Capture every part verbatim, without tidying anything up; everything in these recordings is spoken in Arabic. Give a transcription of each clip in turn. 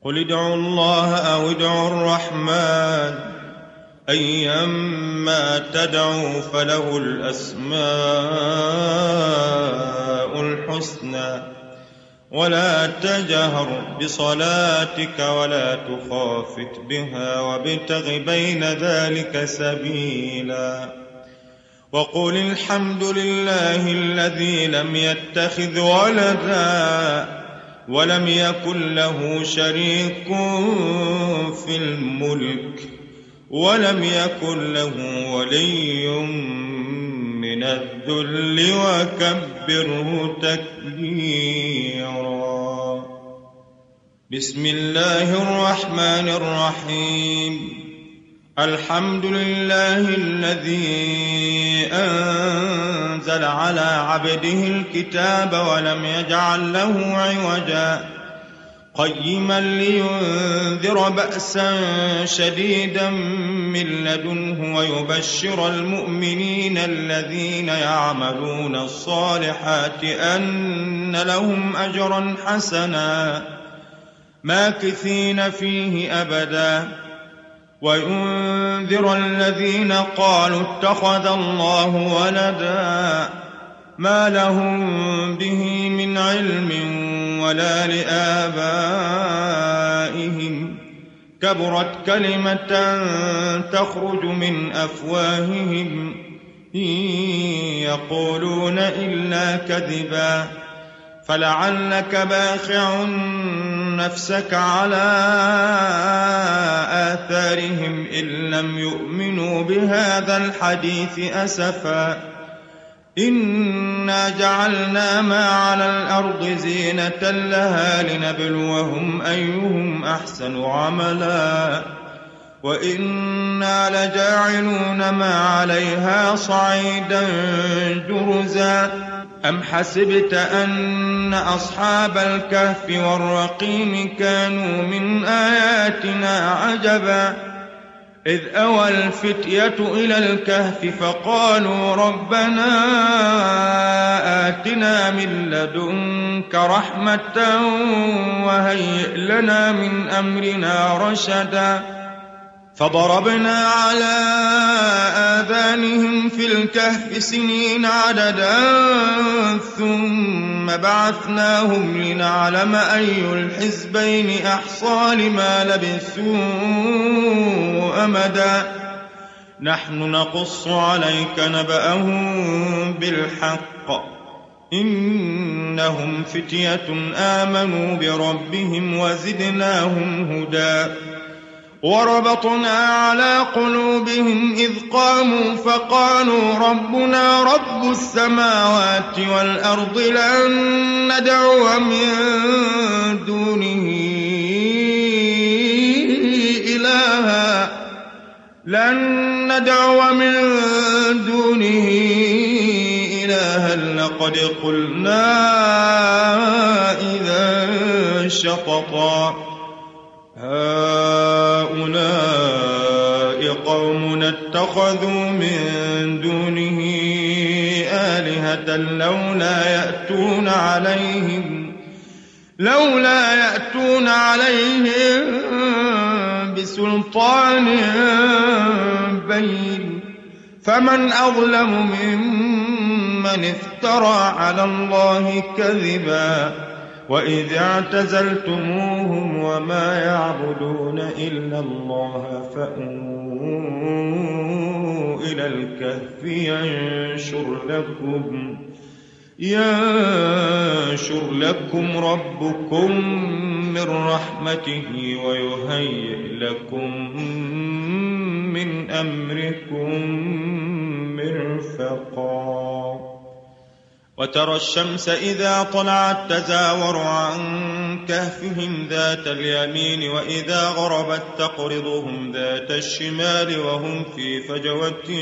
قل ادعوا الله أو ادعوا الرحمن أيما تدعوا فله الأسماء الحسنى ولا تجهر بصلاتك ولا تخافت بها وابتغ بين ذلك سبيلا وقل الحمد لله الذي لم يتخذ ولدا ولم يكن له شريك في الملك ولم يكن له ولي من الذل وكبره تكبيرا. بسم الله الرحمن الرحيم. الحمد لله الذي أنزل على عبده الكتاب ولم يجعل له عوجا قيما لينذر بأسا شديدا من لدنه ويبشر المؤمنين الذين يعملون الصالحات أن لهم أجرا حسنا ماكثين فيه أبدا وينذر الذين قالوا اتخذ الله ولدا ما لهم به من علم ولا لآبائهم كبرت كلمة تخرج من أفواههم إن يقولون إلا كذبا فلعلك باخع نفسك على آثارهم إن لم يؤمنوا بهذا الحديث أسفا إنا جعلنا ما على الأرض زينة لها لنبلوهم أيهم أحسن عملا وإنا لجاعلون ما عليها صعيدا جرزا. أم حسبت أن أصحاب الكهف والرقيم كانوا من آياتنا عجبا إذ أوى الفتية إلى الكهف فقالوا ربنا آتنا من لدنك رحمة وهيئ لنا من أمرنا رشدا فضربنا على آذانهم في الكهف سنين عددا ثم بعثناهم لنعلم أي الحزبين أحصى لما لبثوا أمدا نحن نقص عليك نبأهم بالحق إنهم فتية آمنوا بربهم وزدناهم هدى وربطنا على قلوبهم إذ قاموا فقالوا ربنا رب السماوات والأرض لن ندعو من دونه إلها لن ندعو من دونه إلها لقد قلنا إذا شططا هؤلاء قوم اتخذوا من دونه آلهة لولا يأتون عليهم لولا يأتون عليهم بسلطان بين فمن أظلم ممن افترى على الله كذبا وإذ اعتزلتموهم وما يعبدون إلا الله فأووا إلى الكهف ينشر لكم ينشر لكم ربكم من رحمته ويهيئ لكم من أمركم مرفقا وترى الشمس إذا طلعت تزاور عن كهفهم ذات اليمين وإذا غربت تقرضهم ذات الشمال وهم في فجوة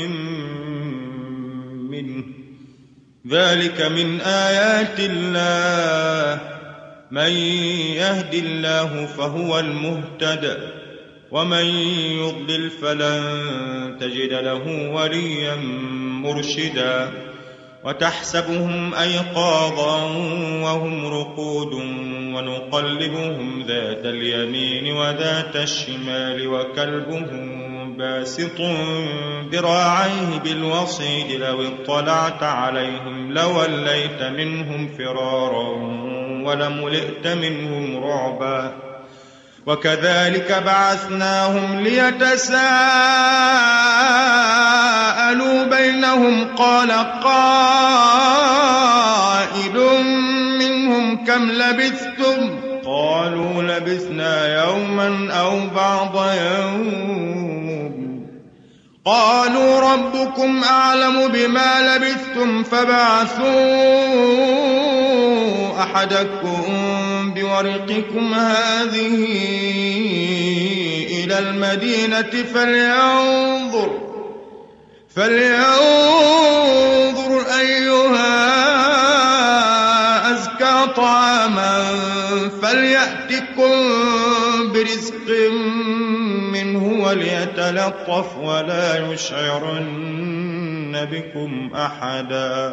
منه ذلك من آيات الله من يهد الله فهو المهتد ومن يضلل فلن تجد له وليا مرشدا وتحسبهم أيقاظا وهم رقود ونقلبهم ذات اليمين وذات الشمال وكلبهم باسط ذراعيه بالوصيد لو اطلعت عليهم لوليت منهم فرارا ولملئت منهم رعبا وكذلك بعثناهم ليتساءلوا بينهم قال قائل منهم كم لبثتم قالوا لبثنا يوما أو بعض يوم قالوا ربكم أعلم بما لبثتم فبعثوا أحدكم بورقكم هذه إلى المدينة فلينظر فلينظر أيها أزكى طعاما فليأتكم برزق منه وليتلطف ولا يشعرن بكم أحدا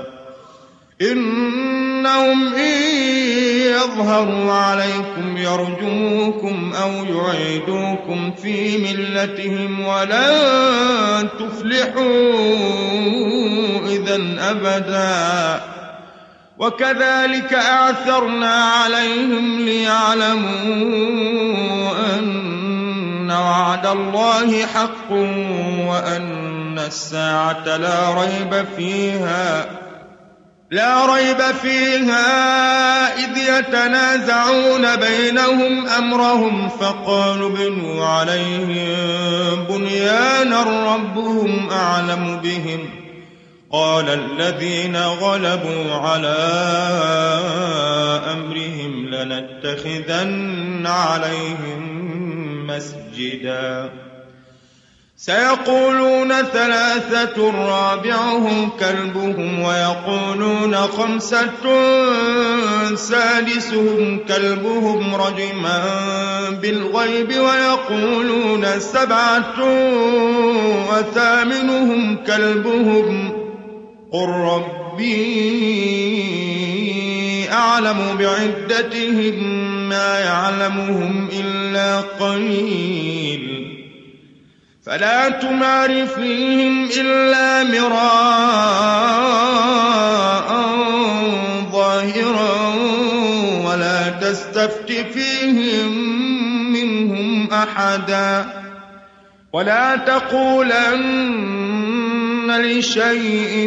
إنهم إن يظهروا عليكم يرجموكم أو يعيدوكم في ملتهم ولن تفلحوا إذن أبدا وكذلك أعثرنا عليهم ليعلموا أن وعد الله حق وأن الساعة لا ريب فيها لا ريب فيها إذ يتنازعون بينهم أمرهم فقالوا بنوا عليهم بنيانا ربهم أعلم بهم قال الذين غلبوا على أمرهم لنتخذن عليهم مسجدا سيقولون ثلاثة رابعهم كلبهم ويقولون خمسة سادسهم كلبهم رجما بالغيب ويقولون سبعة وثامنهم كلبهم قل ربي أعلم بعدتهم ما يعلمهم إلا قليل فلا تمار فيهم إلا مراء ظاهرا ولا تستفت فيهم منهم أحدا ولا تقولن لشيء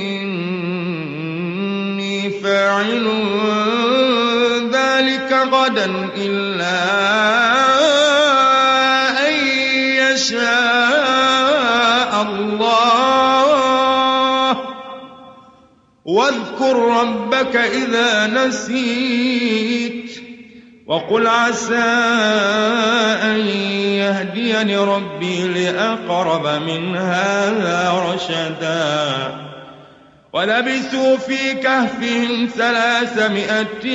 إني فاعل ذلك غدا إلا أن يشاء الله واذكر ربك إذا نسيت وقل عسى أن يهديني ربي لأقرب من هذا رشدا ولبثوا في كهفهم ثلاثمائة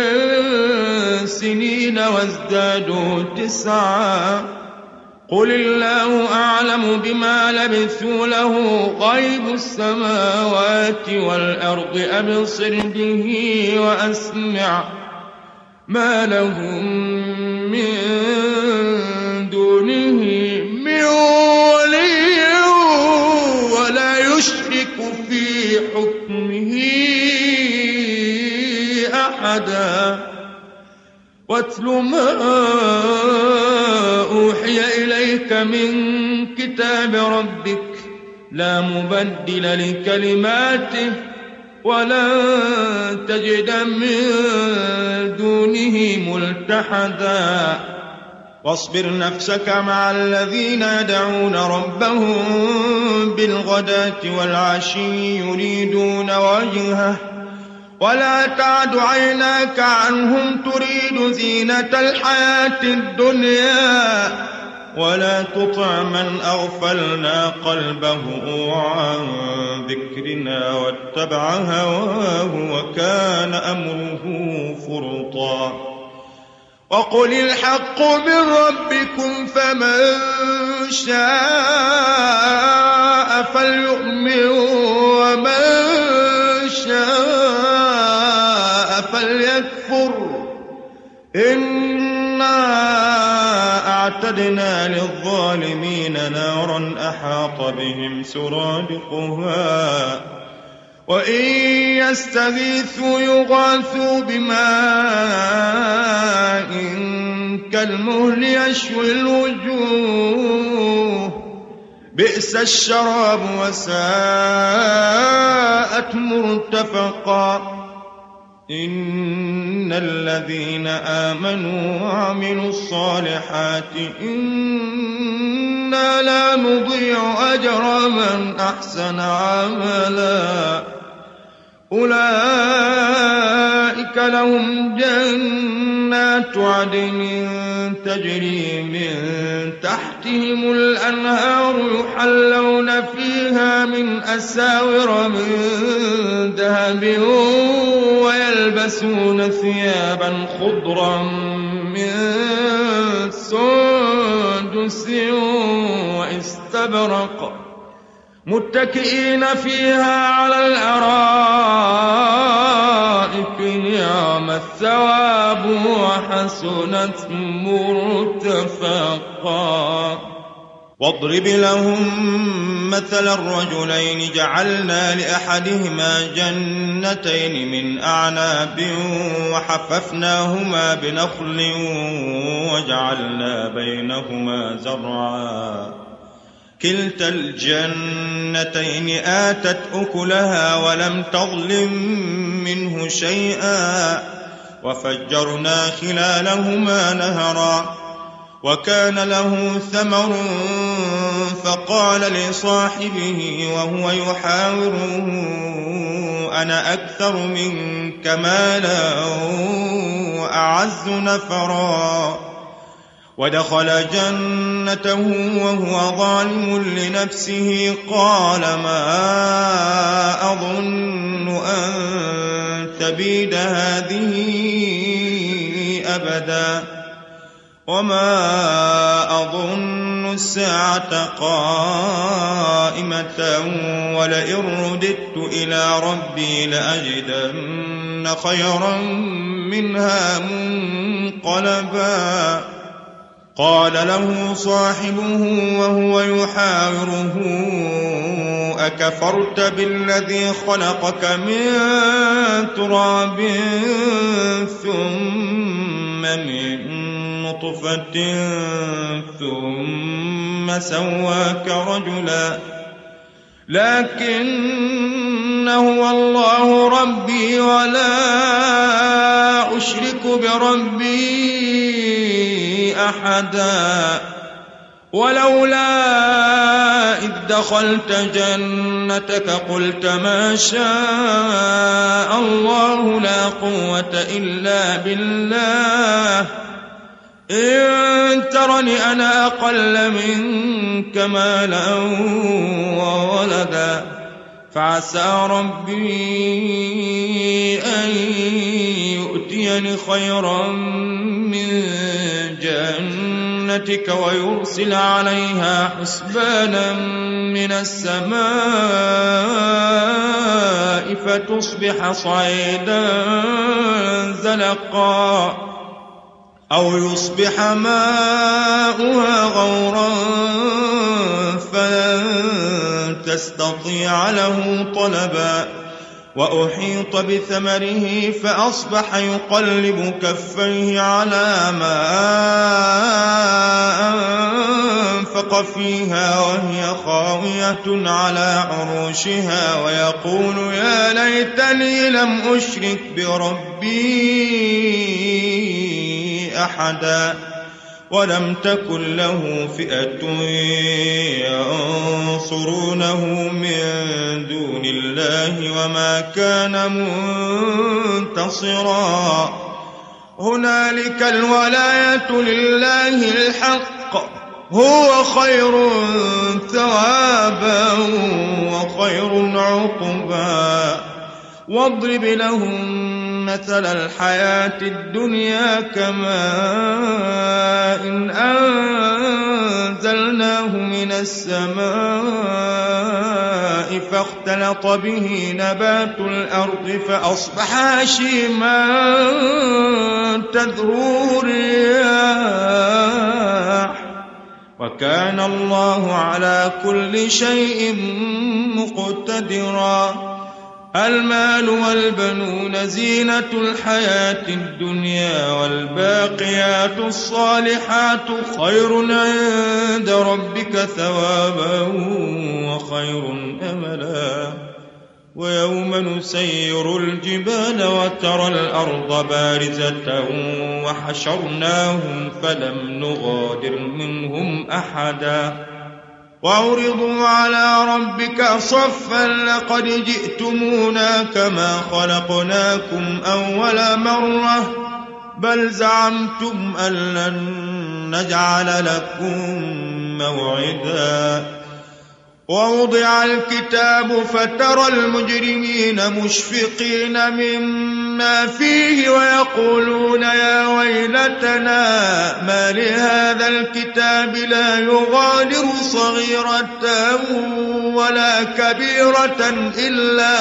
سنين وازدادوا تسعا قل الله أعلم بما لبثوا له غيب السماوات والأرض أبصر به وأسمع ما لهم من دونه من ولي ولا يشرك في حكمه أحدا واتل ما أوحي إليك من كتاب ربك لا مبدل لكلماته ولن تجد من دونه ملتحدا واصبر نفسك مع الذين يدعون ربهم بالغداة والعشي يريدون وجهه ولا تعد عيناك عنهم تريد زينة الحياة الدنيا ولا تطع من أغفلنا قلبه عن ذكرنا واتبع هواه وكان أمره فرطا وقل الحق من ربكم فمن شاء فليؤمن ومن شاء فليكفر إنا أعتدنا للظالمين نارا أحاط بهم سرادقها وإن يستغيثوا يغاثوا بماء كالمهل يشوي الوجوه بئس الشراب وساءت مرتفقا إن الذين آمنوا وعملوا الصالحات إنا لا نضيع أجر من أحسن عملا أولئك لهم جنات عدن تجري من تحتهم الأنهار يحلون فيها من أساور من ذهب ويلبسون ثيابا خضرا من سندس واستبرق متكئين فيها على الأرائك نعم الثواب وحسنت مرتفقا واضرب لهم مثل الرجلين جعلنا لأحدهما جنتين من أعناب وحففناهما بنخل وجعلنا بينهما زرعا كلتا الجنتين آتت أكلها ولم تظلم منه شيئا وفجرنا خلالهما نهرا وكان له ثمر فقال لصاحبه وهو يحاوره أنا أكثر منك مالا وأعز نفرا ودخل جنته وهو ظالم لنفسه قال ما أظن أن تبيد هذه أبدا وما أظن الساعة قائمة ولئن رددت إلى ربي لأجدن خيرا منها منقلبا قال له صاحبه وهو يحاوره أكفرت بالذي خلقك من تراب ثم من نطفة ثم سواك رجلا لكن هو الله ربي ولا أشرك بربي أحدا ولولا إذ دخلت جنتك قلت ما شاء الله لا قوة إلا بالله إن ترني أنا أقل منك مالا وولدا فعسى ربي أن يؤتيني خيرا من جنتك ويرسل عليها حسبانا من السماء فتصبح صعيدا زلقا أو يصبح ماؤها غورا فلن تستطيع له طلبا وأحيط بثمره فأصبح يقلب كفيه على ما أنفق فيها وهي خاوية على عروشها ويقول يا ليتني لم أشرك بربي أحدا ولم تكن له فئة ينصرونه من دون الله وما كان منتصرا هنالك الولاية لله الحق هو خير ثوابا وخير عقبا واضرب لهم مثل الحياة الدنيا كماء إن أنزلناه من السماء فاختلط فاختلط به نبات الأرض فأصبح هشيما تذروه الرياح وكان الله على كل شيء مقتدرا. المال والبنون زينة الحياة الدنيا والباقيات الصالحات خير عند ربك ثوابا وخير أملا. ويوم نسير الجبال وترى الأرض بارزة وحشرناهم فلم نغادر منهم أحدا وعرضوا على ربك صفا لقد جئتمونا كما خلقناكم أول مرة بل زعمتم أن لن نجعل لكم موعدا. ووضع الكتاب فترى المجرمين مشفقين مما فيه ويقولون يا ويلتنا ما لهذا الكتاب لا يغادر صغيرة ولا كبيرة إلا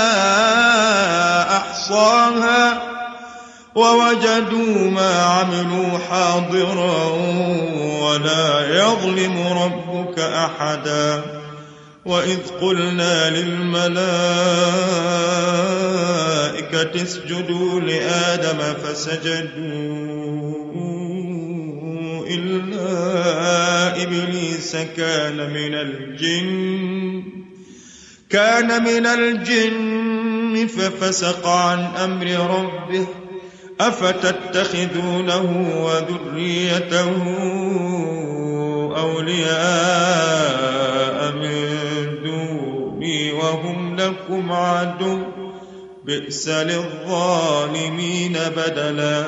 أحصاها ووجدوا ما عملوا حاضرا ولا يظلم ربك أحدا. وإذ قلنا للملائكة اسجدوا لآدم فسجدوا إلا إبليس كان من الجن كان من الجن ففسق عن أمر ربه أفتتخذونه وذريته أولياء من دوني وهم لكم عدو بئس للظالمين بدلا.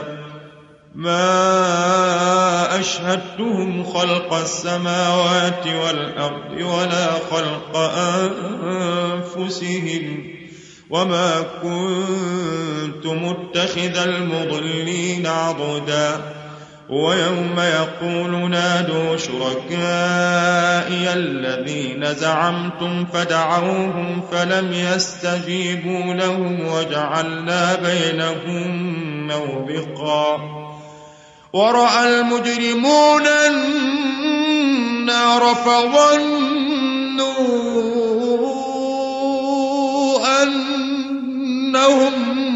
ما أشهدتهم خلق السماوات والأرض ولا خلق أنفسهم وما كنت متخذ المضلين عضدا. ويوم يقول نادوا شركائي الذين زعمتم فدعوهم فلم يستجيبوا لهم وجعلنا بينهم موبقا. ورأى المجرمون النار فظنوا أنهم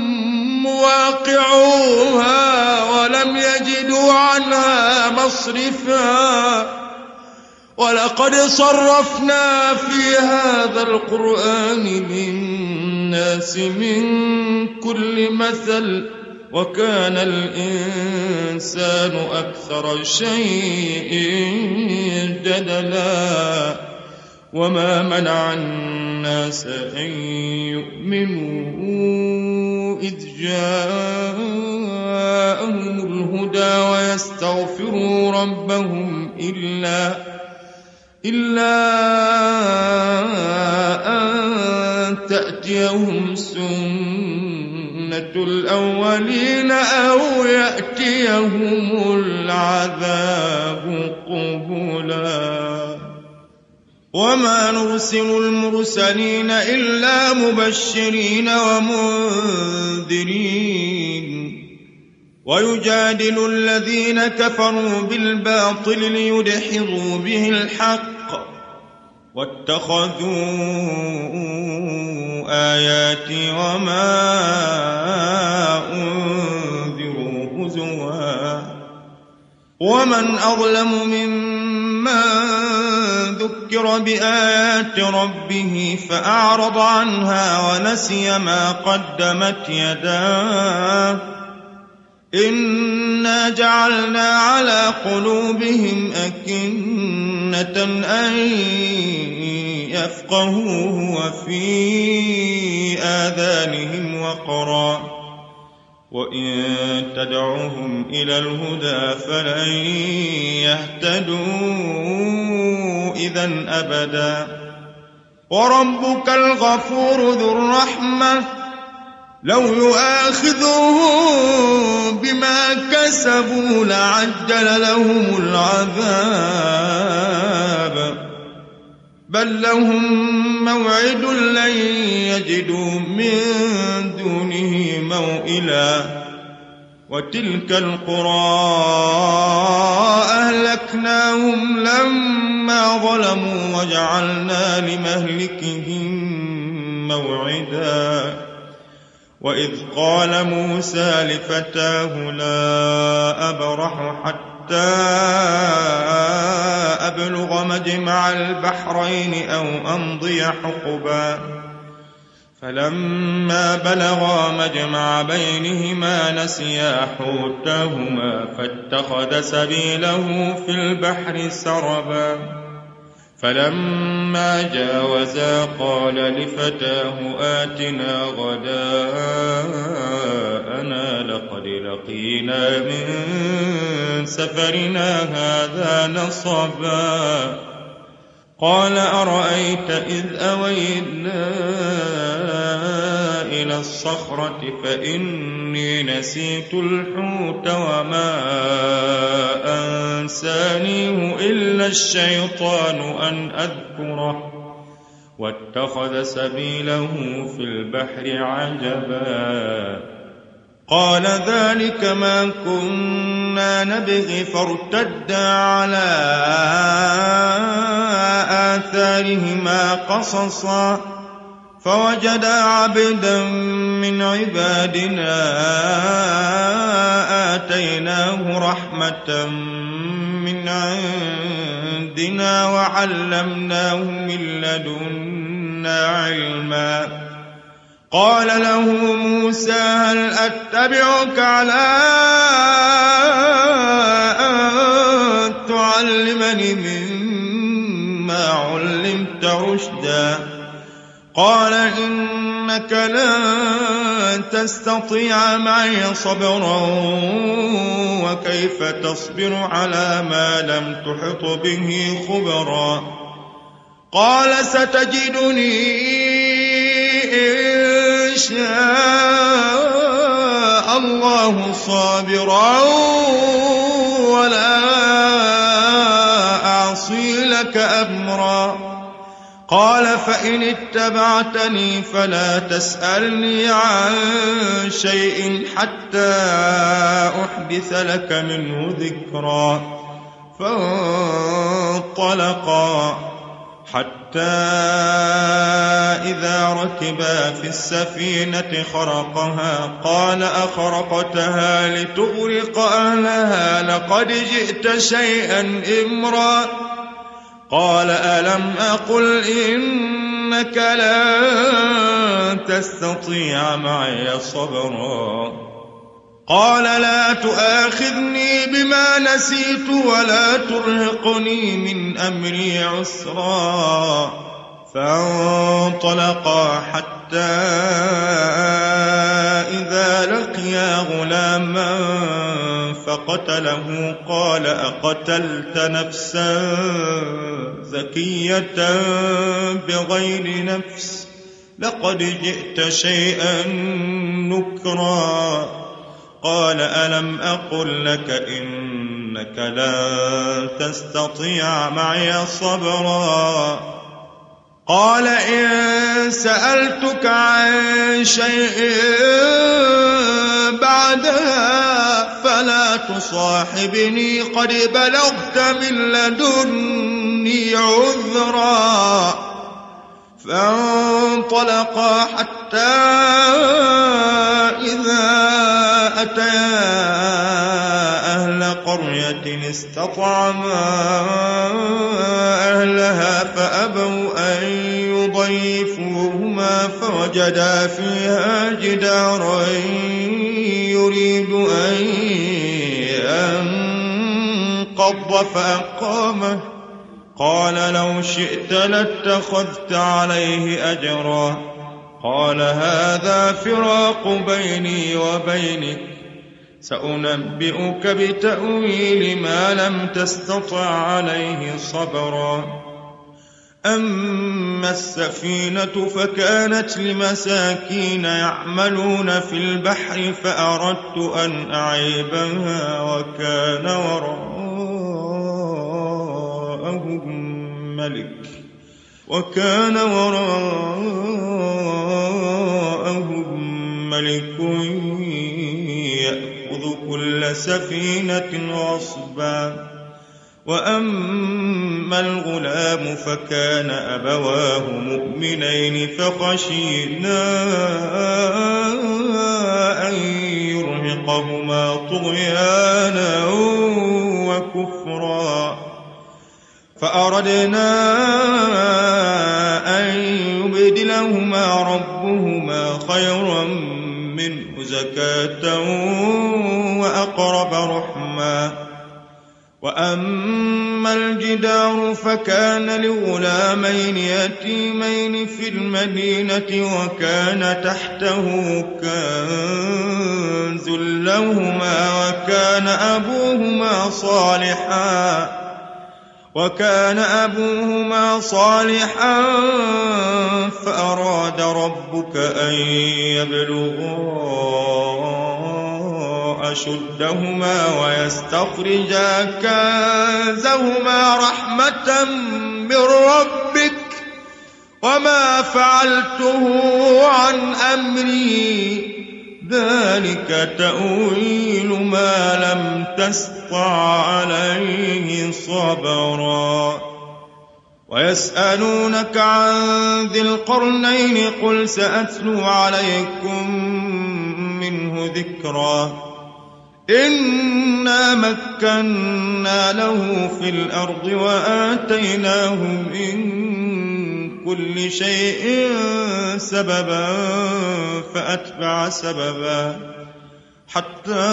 مواقعوها ولم يجدوا عنها مصرفا. ولقد صرفنا في هذا القرآن للناس من كل مثل وكان الإنسان أكثر شيء جدلا. وما منع الناس أن يؤمنوا إذ جاءهم الهدى ويستغفروا ربهم إلا إلا أن تأتيهم سنة الأولين أو يأتيهم العذاب قبلا. وما نرسل المرسلين إلا مبشرين ومنذرين ويجادل الذين كفروا بالباطل ليدحضوا به الحق واتخذوا آياتي وما أنذروا هزوا. ومن أظلم ممن ذكر بآيات ربه فأعرض عنها ونسي ما قدمت يداه إنا جعلنا على قلوبهم أكنة أن يفقهوه وفي آذانهم وقرا وإن تدعوهم إلى الهدى فلن يهتدوا إذن أبدا. وربك الغفور ذو الرحمة لو يؤاخذهم بما كسبوا لعجل لهم العذاب بل لهم موعد لن يجدوا من دونه موئلا وتلك القرى أهلكناهم لما ظلموا وجعلنا لمهلكهم موعدا وإذ قال موسى لفتاه لا أبرح حتى أبلغ مجمع البحرين أو أمضي حقبا فلما بلغا مجمع بينهما نسيا حوتهما فاتخذ سبيله في البحر سربا فلما جاوزا قال لفتاه آتنا غداءنا لقد لقينا من سفرنا هذا نصبا قال أرأيت إذ أوينا إلى الصخرة فإني نسيت الحوت وما أنسانيه إلا الشيطان أن أذكره واتخذ سبيله في البحر عجبا قال ذلك ما كنا نبغي فارتدا على آثارهما قصصا فوجدا عبدا من عبادنا آتيناه رحمة من عندنا وعلمناه من لدنا علما قال له موسى هل أتبعك على أن تعلمني مما علمت رشدا قال إنك لن تستطيع معي صبرا وكيف تصبر على ما لم تحط به خبرا قال ستجدني إن شاء الله صابرا ولا أعصي لك أمرا قال فإن اتبعتني فلا تسألني عن شيء حتى أحدث لك منه ذكرا فانطلقا حتى إذا ركبا في السفينة خرقها قال أخرقتها لتغرق أهلها لقد جئت شيئا إمرا قال ألم أقل إنك لن تستطيع معي صبرا قال لا تؤاخذني بما نسيت ولا ترهقني من أمري عسرا فانطلقا حتى إذا لقيا غلاما فقتله قال أقتلت نفسا زكية بغير نفس لقد جئت شيئا نكرا قال ألم أقل لك إنك لن تستطيع معي صبرا قال إن سألتك عن شيء بعدها فلا تصاحبني قد بلغت من لدني عذرا فانطلقا حتى إذا أتيا أهل قرية استطعما أهلها فأبوا أن يضيفوهما فوجدا فيها جدارا يريد أن ينقض فأقامه قال لو شئت لاتخذت عليه أجرا قال هذا فراق بيني وبينك سأنبئك بتأويل ما لم تستطع عليه صبرا أما السفينة فكانت لمساكين يعملون في البحر فأردت أن أعيبها وكان وراءهم ملك وكان وراءهم ملك يأخذ كل سفينة غصبا. وأما الغلام فكان أبواه مؤمنين فخشينا أن يرهقهما طغيانا وكفرا، فأردنا أن يبدلهما ربهما خيرا منه زكاة وأقرب رحما. وأما الجدار فكان لغلامين يتيمين في المدينة وكان تحته كنز لهما وكان أبوهما صالحا وكان أبوهما صالحا فأراد ربك أن يبلغا أشدهما ويستخرجا كنزهما رحمة من ربك وما فعلته عن أمري ذلك تأويل ما لم تسطع عليه صبرا. ويسألونك عن ذي القرنين قل سأتلو عليكم منه ذكرا. إنا مكنا له في الأرض وآتيناه من كل شيء سببا فأتبع سببا حتى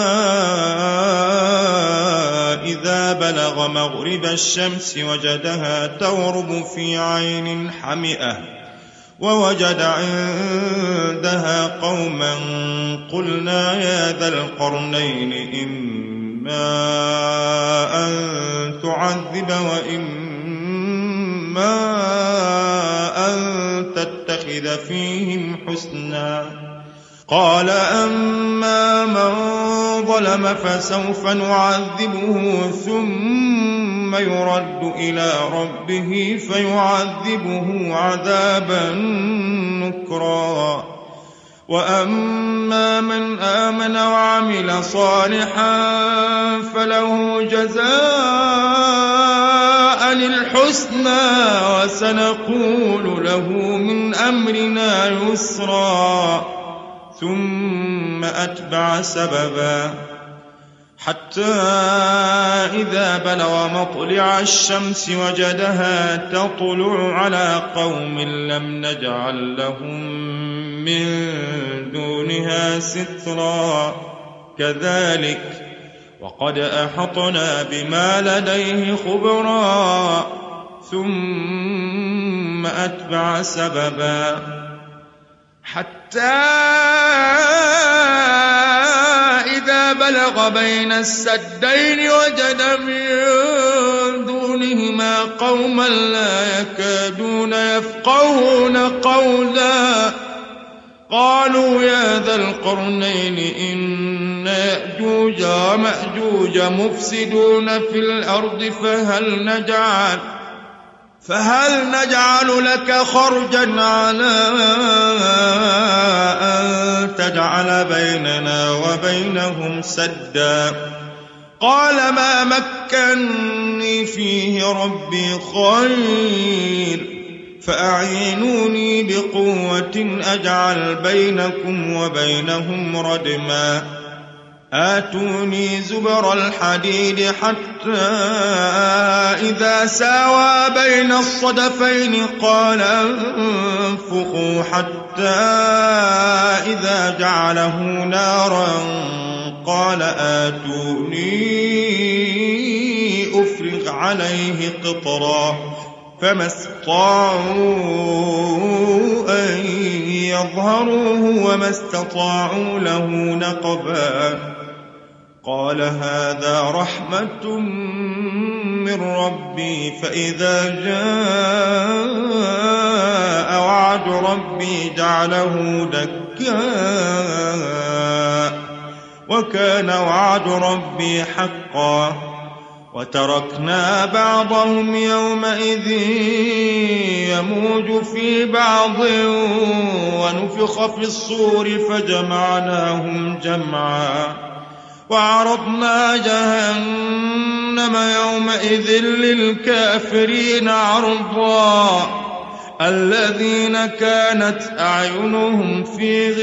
إذا بلغ مغرب الشمس وجدها تغرب في عين حمئة ووجد عندها قوما قلنا يا ذا القرنين إما أن تعذب وإما أن تتخذ فيهم حسنا. قال أما من ظلم فسوف نعذبه ثم يرد إلى ربه فيعذبه عذابا نكرا. وأما من آمن وعمل صالحا فله جزاء الحسنى وسنقول له من أمرنا يسرا. ثم أتبع سببا حتى إذا بلغ مطلع الشمس وجدها تطلع على قوم لم نجعل لهم من دونها سترا. كذلك وقد أحطنا بما لديه خبرا. ثم أتبع سببا حتى إذا بلغ بين السدين وجد من دونهما قوما لا يكادون يفقهون قولا. قالوا يا ذا القرنين إن يأجوج ومأجوج مفسدون في الأرض فهل نجعل فهل نجعل لك خرجا على أن تجعل بيننا وبينهم سدا. قال ما مكنني فيه ربي خير فأعينوني بقوة أجعل بينكم وبينهم ردما. آتوني زبر الحديد حتى إذا ساوى بين الصدفين قال انفخوا حتى إذا جعله نارا قال آتوني أفرغ عليه قطرا. فما استطاعوا أن يظهروه وما استطاعوا له نقبا. قال هذا رحمة من ربي فإذا جاء وعد ربي جعله دكا. وكان وعد ربي حقا. وتركنا بعضهم يومئذ يموج في بعض ونفخ في الصور فجمعناهم جمعا وعرضنا جهنم يومئذ للكافرين عرضا الذين كانت أعينهم في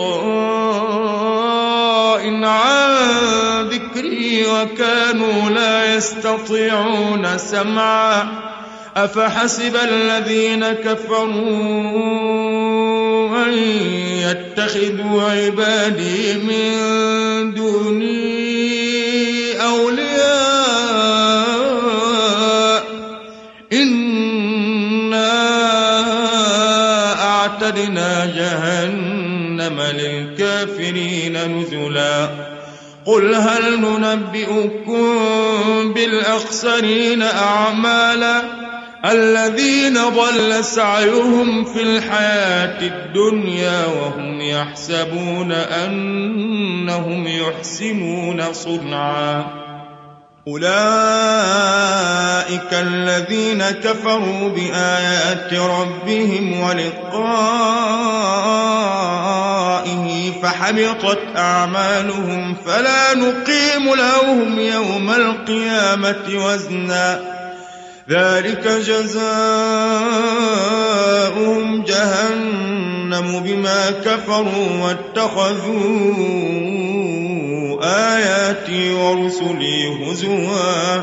غطاء عن ذكري وكانوا لا يستطيعون سمعا أفحسب الذين كفروا أن يتخذوا عبادي من دوني أولياء إنا أعتدنا جهنم للكافرين نزلا قل هل ننبئكم بالأخسرين أعمالا الذين ضل سعيهم في الحياة الدنيا وهم يحسبون أنهم يحسنون صنعا أولئك الذين كفروا بآيات ربهم ولقائه فحبطت أعمالهم فلا نقيم لهم يوم القيامة وزنا ذلك جزاؤهم جهنم بما كفروا واتخذوا آياتي ورسلي هزوا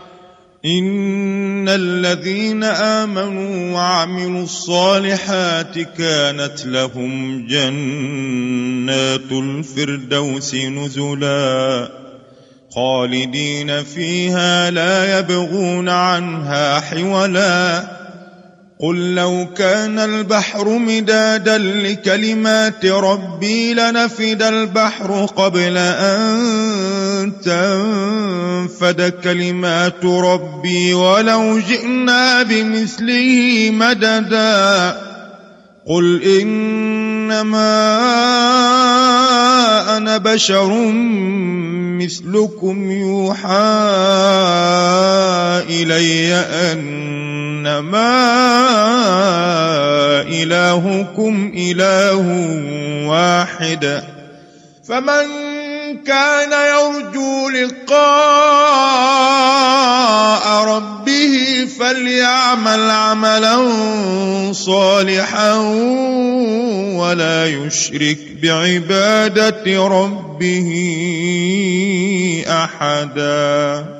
إن الذين آمنوا وعملوا الصالحات كانت لهم جنات الفردوس نزلا خالدين فيها لا يبغون عنها حولا قل لو كان البحر مدادا لكلمات ربي لنفد البحر قبل أن تنفد كلمات ربي ولو جئنا بمثله مددا قل إنما أنا بشر مثلكم يوحى إلي أنما إلهكم إله واحد فمن كان يرجو لقاء ربه فليعمل عملا صالحا ولا يشرك بعبادة ربه أحدا.